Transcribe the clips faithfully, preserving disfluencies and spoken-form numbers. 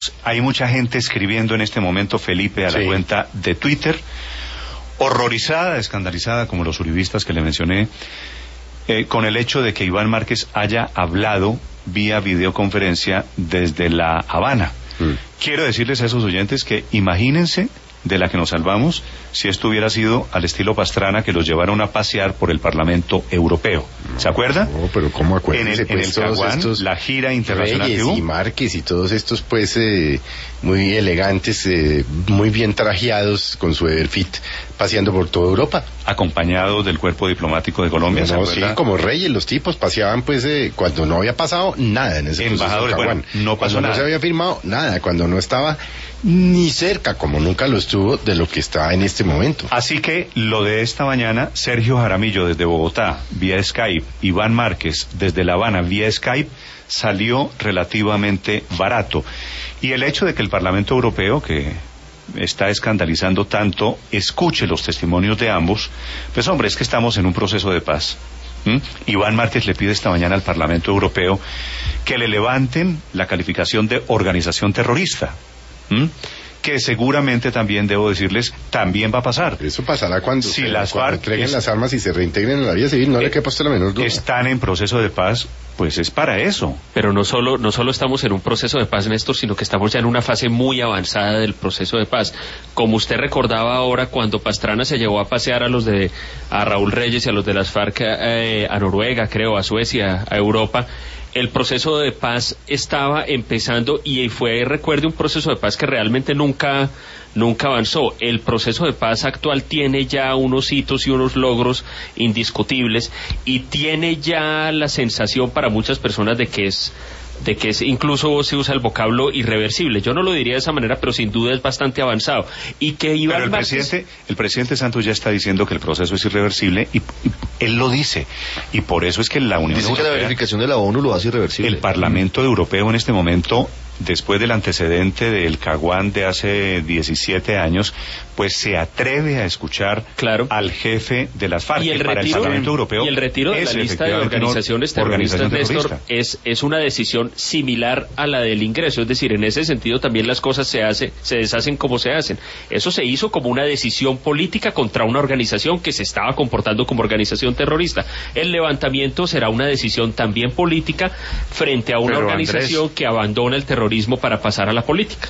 Hay mucha gente escribiendo en este momento, Felipe, a la sí. cuenta de Twitter, horrorizada, escandalizada, como los uribistas que le mencioné, eh, con el hecho de que Iván Márquez haya hablado vía videoconferencia desde La Habana. Mm. Quiero decirles a esos oyentes que imagínense de la que nos salvamos si esto hubiera sido al estilo Pastrana, que los llevaron a pasear por el Parlamento Europeo. ¿Se acuerda? No, pero ¿cómo acuérdense? En el, en el Caguán, la gira internacional Reyes que hubo. Y Márquez y todos estos, pues, eh, muy elegantes, eh, muy bien trajeados con su Everfit, paseando por toda Europa. Acompañados del cuerpo diplomático de Colombia. No, no sí, como reyes, los tipos paseaban, pues, eh, cuando no había pasado nada en ese Embajadores, bueno, no pasó cuando nada. no se había firmado nada, cuando no estaba ni cerca, como nunca lo estuvo, de lo que está en este momento. Así que lo de esta mañana, Sergio Jaramillo desde Bogotá, vía Skype, Iván Márquez desde La Habana, vía Skype, salió relativamente barato. Y el hecho de que el Parlamento Europeo, que está escandalizando tanto, escuche los testimonios de ambos, pues hombre, es que estamos en un proceso de paz. ¿Mm? Iván Márquez le pide esta mañana al Parlamento Europeo que le levanten la calificación de organización terrorista. ¿Mm? Que seguramente también, debo decirles, también va a pasar. Eso pasará cuando, si se, las cuando FARC entreguen es, las armas y se reintegren en la vida civil, no eh, le quepa usted la menor duda. Están en proceso de paz, pues es para eso. Pero no solo, no solo estamos en un proceso de paz, Néstor, sino que estamos ya en una fase muy avanzada del proceso de paz. Como usted recordaba ahora, cuando Pastrana se llevó a pasear a los de, a Raúl Reyes y a los de las FARC eh, a Noruega, creo, a Suecia, a Europa, el proceso de paz estaba empezando y fue, recuerde, un proceso de paz que realmente nunca, nunca avanzó. El proceso de paz actual tiene ya unos hitos y unos logros indiscutibles y tiene ya la sensación para muchas personas de que es de que es, incluso se usa el vocablo irreversible. Yo no lo diría de esa manera, pero sin duda es bastante avanzado. Y que Iván pero el Márquez... presidente, el presidente Santos ya está diciendo que el proceso es irreversible y, y él lo dice. Y por eso es que la Unión Dice Europea, que la verificación de la ONU lo hace irreversible. El Parlamento Europeo en este momento, después del antecedente del Caguán de hace diecisiete años, pues se atreve a escuchar claro. al jefe de las FARC. Y el, para retiro, el Parlamento Europeo y el retiro de la lista de organizaciones terroristas, Néstor, es, es una decisión similar a la del ingreso. Es decir, en ese sentido también las cosas se hace, se deshacen como se hacen. Eso se hizo como una decisión política contra una organización que se estaba comportando como organización terrorista. El levantamiento será una decisión también política frente a una Pero, organización Andrés, que abandona el terrorismo para pasar a la política.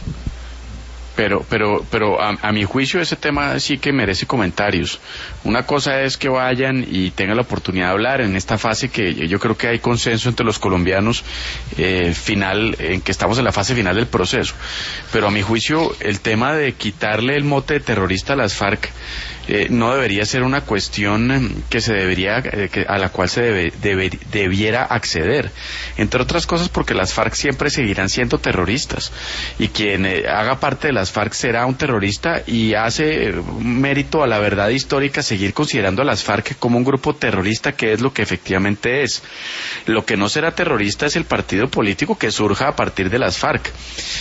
Pero, pero, pero a, a mi juicio ese tema sí que merece comentarios. Una cosa es que vayan y tengan la oportunidad de hablar en esta fase que yo creo que hay consenso entre los colombianos eh, final, en que estamos en la fase final del proceso. Pero a mi juicio el tema de quitarle el mote de terrorista a las FARC eh, no debería ser una cuestión que se debería, eh, que, a la cual se debe, debe, debiera acceder. Entre otras cosas porque las FARC siempre seguirán siendo terroristas y quien eh, haga parte de las FARC será un terrorista y hace mérito a la verdad histórica seguir considerando a las FARC como un grupo terrorista, que es lo que efectivamente es. Lo que no será terrorista es el partido político que surja a partir de las FARC,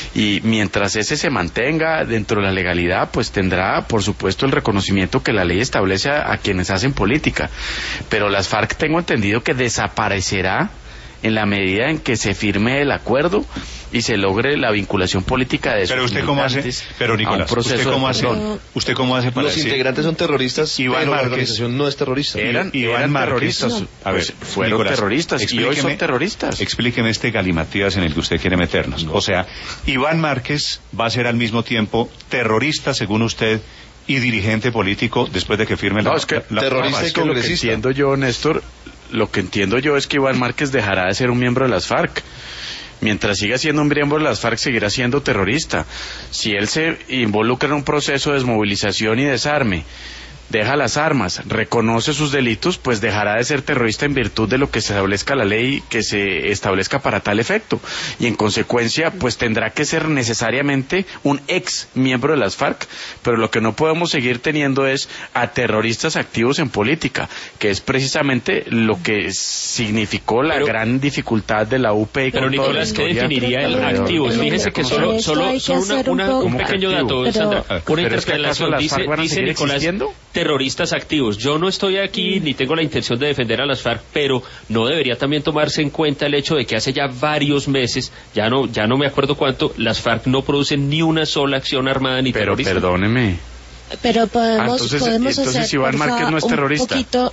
y mientras ese se mantenga dentro de la legalidad, pues tendrá por supuesto el reconocimiento que la ley establece a, a quienes hacen política. Pero las FARC, tengo entendido que desaparecerá en la medida en que se firme el acuerdo y se logre la vinculación política de sus pero usted cómo hace pero Nicolás usted cómo hace usted cómo hace para los decir, integrantes son terroristas, Iván pero Márquez, la organización no es terrorista. eran, Iván eran Márquez, terroristas, no, a ver, pues fueron Nicolás, terroristas y hoy son terroristas. Explíqueme este galimatías en el que usted quiere meternos. No. O sea, Iván Márquez va a ser al mismo tiempo terrorista, según usted, y dirigente político después de que firme no, la... es que, la, terrorista la, y congresista. Lo que entiendo yo, Néstor, lo que entiendo yo es que Iván Márquez dejará de ser un miembro de las FARC. Mientras siga siendo un miembro de las FARC, seguirá siendo terrorista. Si él se involucra en un proceso de desmovilización y desarme, deja las armas, reconoce sus delitos, pues dejará de ser terrorista en virtud de lo que se establezca la ley que se establezca para tal efecto. Y en consecuencia, pues tendrá que ser necesariamente un ex miembro de las FARC. Pero lo que no podemos seguir teniendo es a terroristas activos en política, que es precisamente lo que significó la pero, gran dificultad de la U P I. Pero Nicolás, ¿qué definiría el activo? Fíjese que solo, solo, solo una, una, un pequeño dato, Sandra, una interpelación, dice, dice Nicolás, terroristas activos. Yo no estoy aquí ni tengo la intención de defender a las FARC, pero no debería también tomarse en cuenta el hecho de que hace ya varios meses, ya no ya no me acuerdo cuánto, las FARC no producen ni una sola acción armada ni pero terrorista. Perdóneme. Pero podemos, Ah, entonces, podemos entonces hacer, Iván por Márquez favor, no es terrorista. un poquito...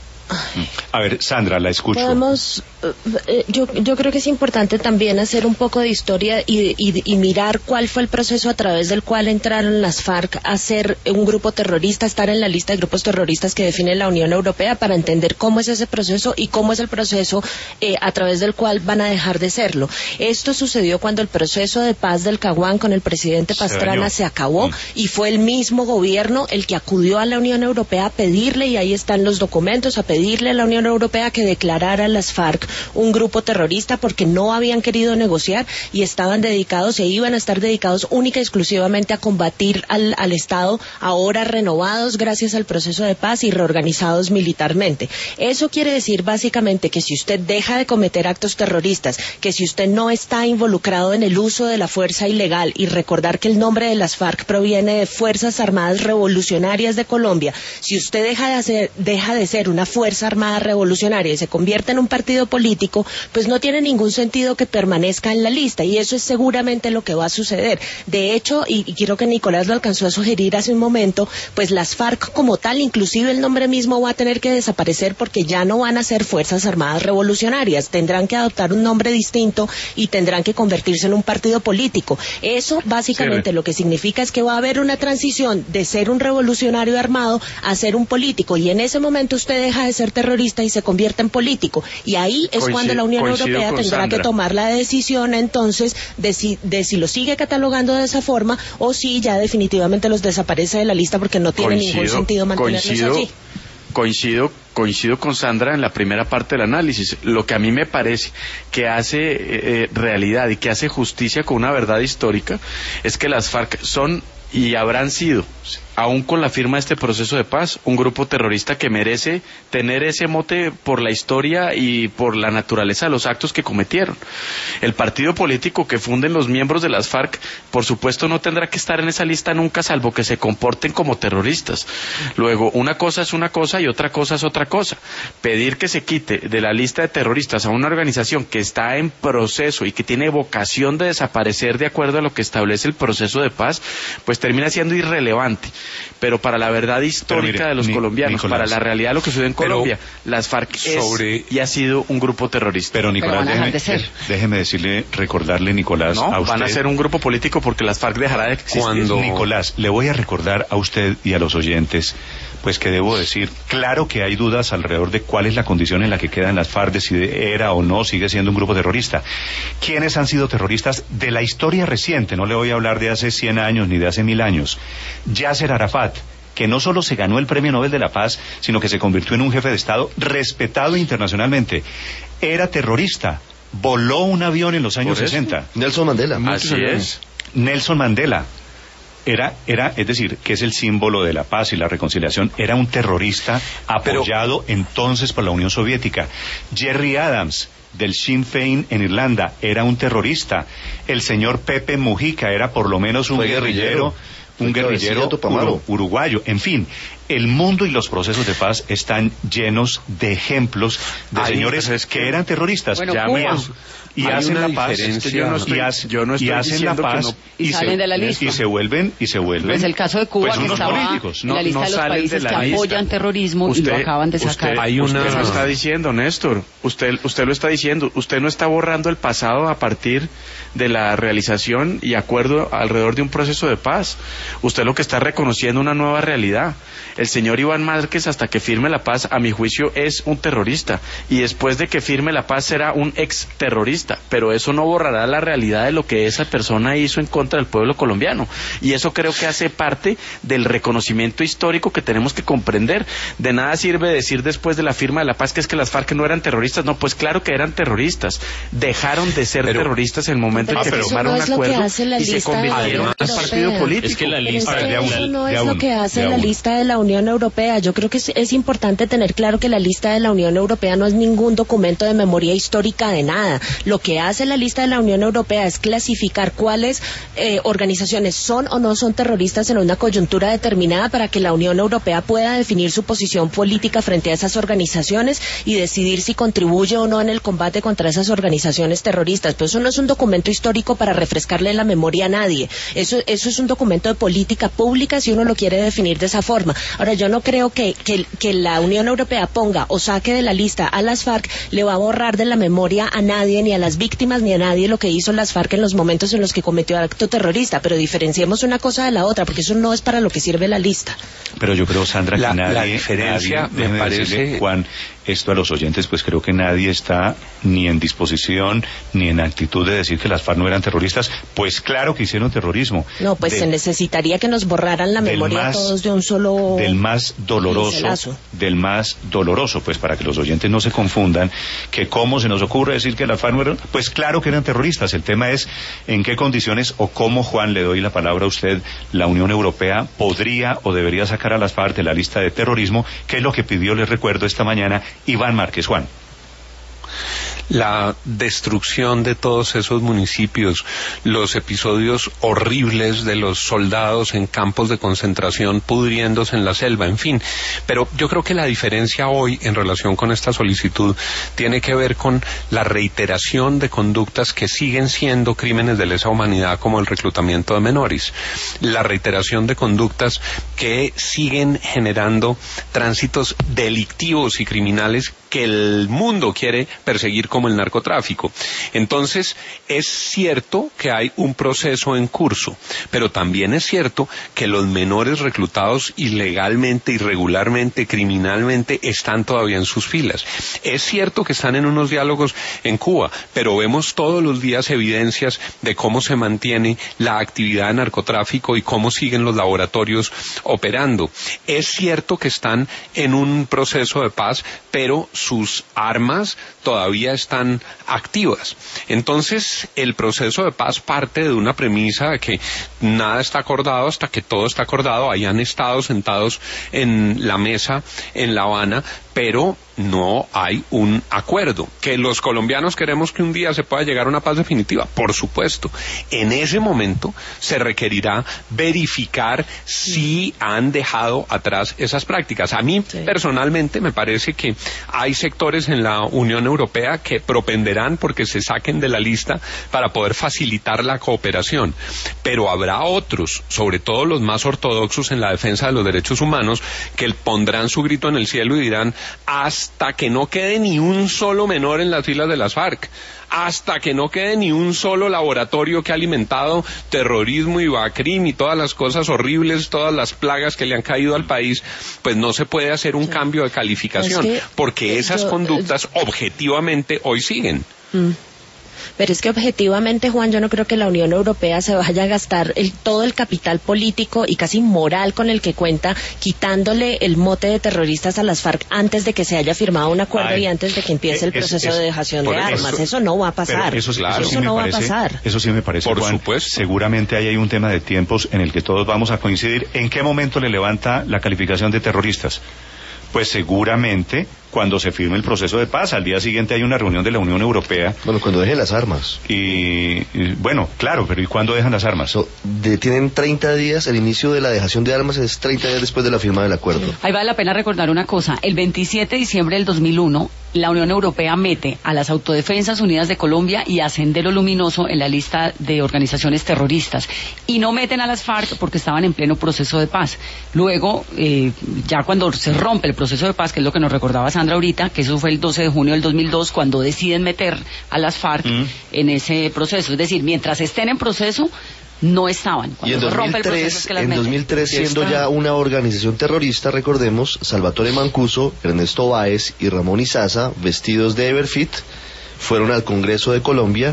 A ver, Sandra, la escucho. Podemos, eh, yo, yo creo que es importante también hacer un poco de historia y, y, y mirar cuál fue el proceso a través del cual entraron las FARC a ser un grupo terrorista, estar en la lista de grupos terroristas que define la Unión Europea, para entender cómo es ese proceso y cómo es el proceso eh, a través del cual van a dejar de serlo. Esto sucedió cuando el proceso de paz del Caguán con el presidente Pastrana se, se acabó, mm. y fue el mismo gobierno el que acudió a la Unión Europea a pedirle, y ahí están los documentos, a pedirle pedirle a la Unión Europea que declarara a las FARC un grupo terrorista, porque no habían querido negociar y estaban dedicados e iban a estar dedicados única y exclusivamente a combatir al, al Estado, ahora renovados gracias al proceso de paz y reorganizados militarmente. Eso quiere decir básicamente que si usted deja de cometer actos terroristas, que si usted no está involucrado en el uso de la fuerza ilegal, y recordar que el nombre de las FARC proviene de Fuerzas Armadas Revolucionarias de Colombia, si usted deja de, hacer, deja de ser una fuerza Fuerza Armada Revolucionaria y se convierte en un partido político, pues no tiene ningún sentido que permanezca en la lista, y eso es seguramente lo que va a suceder. De hecho, y, y quiero que Nicolás lo alcanzó a sugerir hace un momento, pues las FARC como tal, inclusive el nombre mismo va a tener que desaparecer, porque ya no van a ser Fuerzas Armadas Revolucionarias, tendrán que adoptar un nombre distinto y tendrán que convertirse en un partido político. Eso básicamente sí, lo que significa es que va a haber una transición de ser un revolucionario armado a ser un político, y en ese momento usted deja de ser terrorista y se convierte en político, y ahí es coincido, cuando la Unión Europea tendrá Sandra. que tomar la decisión entonces de si, de si lo sigue catalogando de esa forma, o si ya definitivamente los desaparece de la lista, porque no tiene coincido, ningún sentido mantenerlos coincido, allí. Coincido, coincido con Sandra en la primera parte del análisis. Lo que a mí me parece que hace eh, realidad y que hace justicia con una verdad histórica es que las FARC son y habrán sido, aún con la firma de este proceso de paz, un grupo terrorista que merece tener ese mote por la historia y por la naturaleza de los actos que cometieron. El partido político que funden los miembros de las FARC, por supuesto, no tendrá que estar en esa lista nunca, salvo que se comporten como terroristas. Luego, una cosa es una cosa y otra cosa es otra cosa. Pedir que se quite de la lista de terroristas a una organización que está en proceso y que tiene vocación de desaparecer de acuerdo a lo que establece el proceso de paz, pues termina siendo irrelevante. Pero para la verdad histórica mire, de los ni, colombianos, Nicolás, para la realidad de lo que sucede en Colombia, pero las FARC sobre... es y ha sido un grupo terrorista. Pero Nicolás, pero déjeme, de déjeme decirle, recordarle, Nicolás, no, a usted... van a ser un grupo político porque las FARC dejará de existir. Cuando... Nicolás, le voy a recordar a usted y a los oyentes, pues que debo decir, claro que hay dudas alrededor de cuál es la condición en la que quedan las FARC, de si era o no, sigue siendo un grupo terrorista. ¿Quiénes han sido terroristas de la historia reciente? No le voy a hablar de hace cien años ni de hace mil años. Yasser Arafat, que no solo se ganó el Premio Nobel de la Paz, sino que se convirtió en un jefe de Estado respetado internacionalmente. Era terrorista, voló un avión en los años sesenta. Nelson Mandela. Así es. Nelson Mandela. Era, era, es decir, que es el símbolo de la paz y la reconciliación, era un terrorista apoyado Pero... entonces por la Unión Soviética. Gerry Adams, del Sinn Féin en Irlanda, era un terrorista. El señor Pepe Mujica era por lo menos un Fue guerrillero, un guerrillero uru, uruguayo. En fin, el mundo y los procesos de paz están llenos de ejemplos de Ay, señores es que... que eran terroristas. Bueno, y Hay hacen la paz yo no estoy, y, hace, yo no estoy y hacen la paz no, y, y salen se, de la lista y se vuelven y se vuelven pues el caso de Cuba pues que estaba políticos. en la lista no, de no los países de que lista. apoyan terrorismo usted, y lo acaban de sacar. Usted, hay una... usted lo está diciendo, Néstor, usted, usted lo está diciendo, usted no está borrando el pasado a partir de la realización y acuerdo alrededor de un proceso de paz. Usted lo que está reconociendo una nueva realidad. El señor Iván Márquez, hasta que firme la paz, a mi juicio, es un terrorista. Y después de que firme la paz, será un ex terrorista. Pero eso no borrará la realidad de lo que esa persona hizo en contra del pueblo colombiano. Y eso creo que hace parte del reconocimiento histórico que tenemos que comprender. De nada sirve decir después de la firma de la paz que es que las FARC no eran terroristas. No, pues claro que eran terroristas. Dejaron de ser pero, terroristas en el momento en que firmaron un acuerdo y se convirtieron en un partido político. Es que la lista... Eso no es lo que hace la lista de la Unión Unión Europea. Yo creo que es, es importante tener claro que la lista de la Unión Europea no es ningún documento de memoria histórica de nada. Lo que hace la lista de la Unión Europea es clasificar cuáles eh, organizaciones son o no son terroristas en una coyuntura determinada para que la Unión Europea pueda definir su posición política frente a esas organizaciones y decidir si contribuye o no en el combate contra esas organizaciones terroristas. Pero eso no es un documento histórico para refrescarle la memoria a nadie. Eso, eso es un documento de política pública si uno lo quiere definir de esa forma. Ahora, yo no creo que, que, que la Unión Europea ponga o saque de la lista a las FARC, le va a borrar de la memoria a nadie, ni a las víctimas, ni a nadie lo que hizo las FARC en los momentos en los que cometió acto terrorista. Pero diferenciemos una cosa de la otra, porque eso no es para lo que sirve la lista. Pero yo creo, Sandra, la, que nadie, la diferencia nadie, me parece, decirle, Juan, esto a los oyentes, pues creo que nadie está ni en disposición ni en actitud de decir que las FARC no eran terroristas. Pues claro que hicieron terrorismo. No, pues del, se necesitaría que nos borraran la memoria más, a todos de un solo... Del más doloroso, pincelazo. del más doloroso, pues para que los oyentes no se confundan, que cómo se nos ocurre decir que las FARC no eran... Pues claro que eran terroristas. El tema es en qué condiciones o cómo, Juan, le doy la palabra a usted, la Unión Europea podría o debería sacar a las FARC de la lista de terrorismo, que es lo que pidió, les recuerdo, esta mañana Iván Márquez. Juan. La destrucción de todos esos municipios, los episodios horribles de los soldados en campos de concentración pudriéndose en la selva, en fin. Pero yo creo que la diferencia hoy en relación con esta solicitud tiene que ver con la reiteración de conductas que siguen siendo crímenes de lesa humanidad, como el reclutamiento de menores, la reiteración de conductas que siguen generando tránsitos delictivos y criminales que el mundo quiere perseguir como el narcotráfico. Entonces, es cierto que hay un proceso en curso, pero también es cierto que los menores reclutados ilegalmente, irregularmente, criminalmente, están todavía en sus filas. Es cierto que están en unos diálogos en Cuba, pero vemos todos los días evidencias de cómo se mantiene la actividad de narcotráfico y cómo siguen los laboratorios operando. Es cierto que están en un proceso de paz, pero sus armas todavía están activas. Entonces, el proceso de paz parte de una premisa de que nada está acordado hasta que todo está acordado. Hayan estado sentados en la mesa en La Habana, pero no hay un acuerdo. Que los colombianos queremos que un día se pueda llegar a una paz definitiva, por supuesto. En ese momento se requerirá verificar si han dejado atrás esas prácticas. A mí, sí, personalmente me parece que hay sectores en la Unión Europea que propenderán porque se saquen de la lista para poder facilitar la cooperación. Pero habrá otros, sobre todo los más ortodoxos en la defensa de los derechos humanos, que pondrán su grito en el cielo y dirán: hasta que no quede ni un solo menor en las filas de las FARC, hasta que no quede ni un solo laboratorio que ha alimentado terrorismo y Bacrim y todas las cosas horribles, todas las plagas que le han caído al país, pues no se puede hacer un sí. cambio de calificación, es que, porque esas yo, conductas yo... objetivamente hoy siguen. Mm. Pero es que objetivamente, Juan, yo no creo que la Unión Europea se vaya a gastar el, todo el capital político y casi moral con el que cuenta, quitándole el mote de terroristas a las FARC antes de que se haya firmado un acuerdo Ay, y antes de que empiece el proceso es, es, de dejación de armas. Eso, eso no va a pasar. Eso, claro. eso, sí eso no parece, va a pasar. Eso sí me parece, Por Juan. supuesto. Seguramente ahí hay un tema de tiempos en el que todos vamos a coincidir. ¿En qué momento le levanta la calificación de terroristas? Pues seguramente cuando se firme el proceso de paz. Al día siguiente hay una reunión de la Unión Europea. Bueno, cuando dejen las armas. Y, y bueno, claro, pero ¿y cuándo dejan las armas? So, de, tienen treinta días, el inicio de la dejación de armas es treinta días después de la firma del acuerdo. Ahí vale la pena recordar una cosa. El veintisiete de diciembre del dos mil uno, la Unión Europea mete a las Autodefensas Unidas de Colombia y a Sendero Luminoso en la lista de organizaciones terroristas. Y no meten a las FARC porque estaban en pleno proceso de paz. Luego, eh, ya cuando se rompe el proceso de paz, que es lo que nos recordaba Sandra ahorita, que eso fue el doce de junio del dos mil dos, cuando deciden meter a las FARC mm. en ese proceso. Es decir, mientras estén en proceso, no estaban. Cuando y en dos mil tres, rompe el proceso es que las en dos mil tres siendo está... ya una organización terrorista, recordemos, Salvatore Mancuso, Ernesto Báez y Ramón Izaza, vestidos de Everfit, fueron al Congreso de Colombia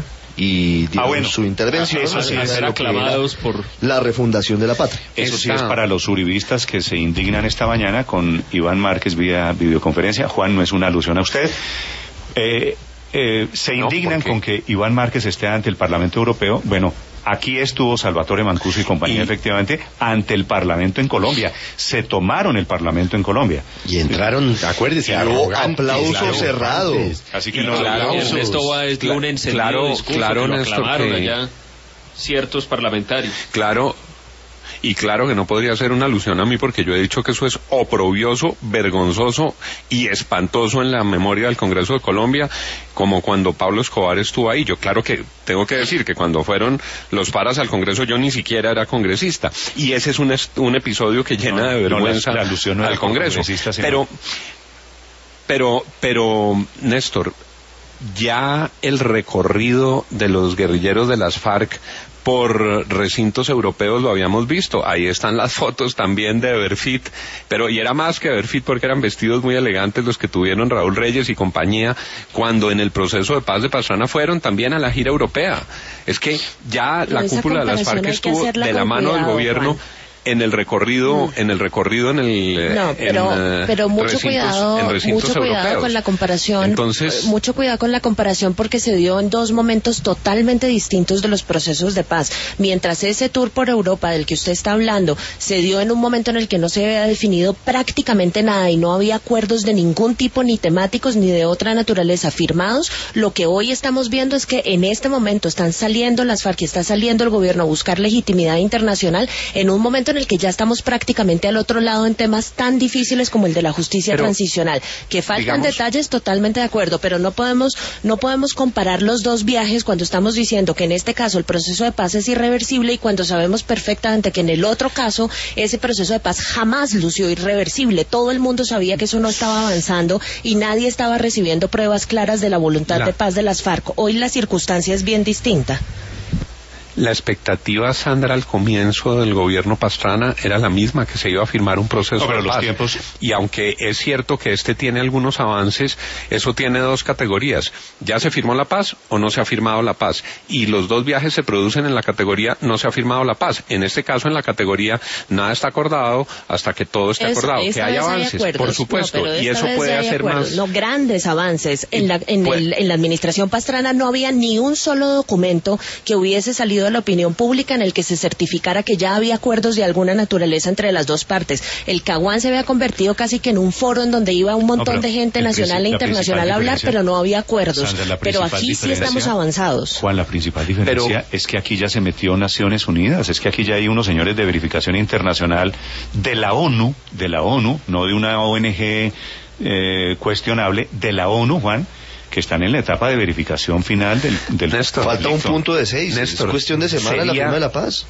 y dieron ah, bueno. su intervención. Eso sí, es ser aclamados por la refundación de la patria. Eso sí es para los uribistas que se indignan esta mañana con Iván Márquez vía videoconferencia. Juan, no es una alusión a usted. Eh, eh, se indignan no, con que Iván Márquez esté ante el Parlamento Europeo. Bueno, Aquí estuvo Salvatore Mancuso y compañía, y, efectivamente, ante el Parlamento en Colombia. Se tomaron el Parlamento en Colombia. Y entraron, acuérdese, aplauso claro, cerrado. Así que y no, claro, aplausos. Ernesto Báez dio un encendido claro, discurso claro, que lo Néstor, aclamaron que... allá ciertos parlamentarios. Claro. Y claro que no podría ser una alusión a mí porque yo he dicho que eso es oprobioso, vergonzoso y espantoso en la memoria del Congreso de Colombia, como cuando Pablo Escobar estuvo ahí. Yo claro que tengo que decir que cuando fueron los paras al Congreso yo ni siquiera era congresista. Y ese es un, un episodio que llena no, de vergüenza no, la, la alusión no al Congreso. Pero, pero, pero, Néstor, ya el recorrido de los guerrilleros de las FARC por recintos europeos lo habíamos visto. Ahí están las fotos también de Everfit, pero y era más que Everfit porque eran vestidos muy elegantes los que tuvieron Raúl Reyes y compañía cuando en el proceso de paz de Pastrana fueron también a la gira europea. Es que ya pero la cúpula de las FARC estuvo de la mano del gobierno, Juan. En el recorrido, mm. en el recorrido en el no, pero, en, pero mucho recintos, cuidado, en recintos mucho cuidado europeos. con la comparación. Entonces, mucho cuidado con la comparación porque se dio en dos momentos totalmente distintos de los procesos de paz. Mientras ese tour por Europa del que usted está hablando se dio en un momento en el que no se había definido prácticamente nada y no había acuerdos de ningún tipo, ni temáticos ni de otra naturaleza firmados, lo que hoy estamos viendo es que en este momento están saliendo las FARC y está saliendo el gobierno a buscar legitimidad internacional en un momento en el que ya estamos prácticamente al otro lado en temas tan difíciles como el de la justicia pero, transicional. Que faltan digamos, detalles, totalmente de acuerdo, pero no podemos, no podemos comparar los dos viajes cuando estamos diciendo que en este caso el proceso de paz es irreversible y cuando sabemos perfectamente que en el otro caso ese proceso de paz jamás lució irreversible. Todo el mundo sabía que eso no estaba avanzando y nadie estaba recibiendo pruebas claras de la voluntad la, de paz de las FARC. Hoy la circunstancia es bien distinta. La expectativa, Sandra, al comienzo del gobierno Pastrana era la misma, que se iba a firmar un proceso no, de paz. Los tiempos... Y aunque es cierto que este tiene algunos avances, eso tiene dos categorías. ¿Ya se firmó la paz o no se ha firmado la paz? Y los dos viajes se producen en la categoría no se ha firmado la paz. En este caso, en la categoría nada está acordado hasta que todo esté eso, acordado. Que hay avances, hay por supuesto, no, y eso puede hacer acuerdos. más... No, grandes avances. En la, en, pues... el, en la administración Pastrana no había ni un solo documento que hubiese salido a la opinión pública en el que se certificara que ya había acuerdos de alguna naturaleza entre las dos partes. El Caguán se había convertido casi que en un foro en donde iba un montón no, de gente nacional e internacional a hablar, pero no había acuerdos. Sandra, pero aquí sí estamos avanzados. Juan, la principal diferencia pero, es que aquí ya se metió Naciones Unidas, es que aquí ya hay unos señores de verificación internacional de la ONU, de la ONU, no de una O N G eh, cuestionable, de la ONU, Juan, que están en la etapa de verificación final del, del Néstor, falta un punto de seis. Néstor, es cuestión de semana sería, la firma de la paz.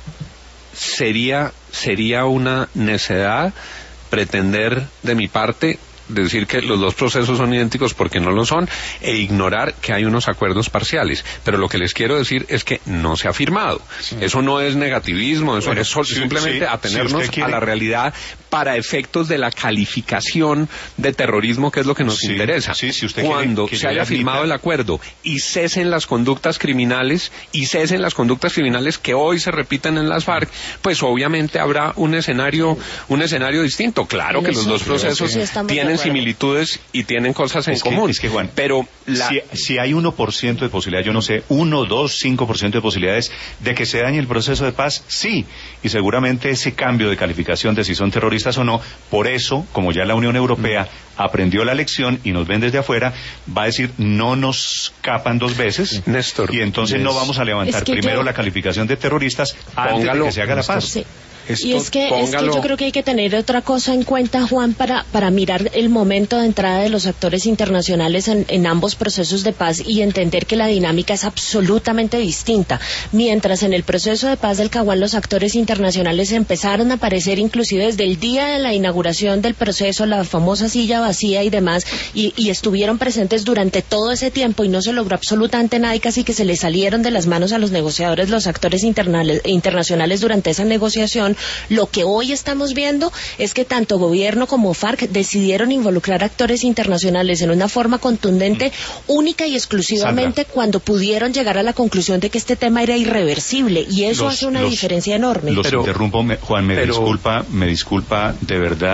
Sería, sería una necedad pretender de mi parte decir que los dos procesos son idénticos porque no lo son e ignorar que hay unos acuerdos parciales, pero lo que les quiero decir es que no se ha firmado. Sí. Eso no es negativismo, eso bueno, es sí, simplemente sí, atenernos si a la realidad para efectos de la calificación de terrorismo, que es lo que nos sí, interesa. Sí, si usted Cuando quiere, se haya admita... firmado el acuerdo y cesen las conductas criminales y cesen las conductas criminales que hoy se repiten en las FARC, pues obviamente habrá un escenario, un escenario distinto. Claro que los dos procesos sí, tienen similitudes y tienen cosas en es común. Que, es que Juan, pero la... si, si hay uno por ciento de posibilidad, yo no sé, uno, dos, cinco por ciento de posibilidades de que se dañe el proceso de paz, sí. Y seguramente ese cambio de calificación de si son terroristas o no, por eso, como ya la Unión Europea aprendió la lección y nos ven desde afuera, va a decir, no nos capan dos veces, Néstor, y entonces es... no vamos a levantar es que primero yo... la calificación de terroristas antes Póngalo, de que se haga Néstor. la paz. Sí. Esto, y es que, es que yo creo que hay que tener otra cosa en cuenta, Juan, para, para mirar el momento de entrada de los actores internacionales en, en ambos procesos de paz y entender que la dinámica es absolutamente distinta. Mientras en el proceso de paz del Caguán los actores internacionales empezaron a aparecer inclusive desde el día de la inauguración del proceso, la famosa silla vacía y demás, y, y estuvieron presentes durante todo ese tiempo y no se logró absolutamente nada y casi que se le salieron de las manos a los negociadores los actores internacionales durante esa negociación. Lo que hoy estamos viendo es que tanto gobierno como FARC decidieron involucrar actores internacionales en una forma contundente, única y exclusivamente Sandra, cuando pudieron llegar a la conclusión de que este tema era irreversible, y eso los, hace una los, diferencia enorme. Los pero, interrumpo, me, Juan, me pero, disculpa, me disculpa de verdad.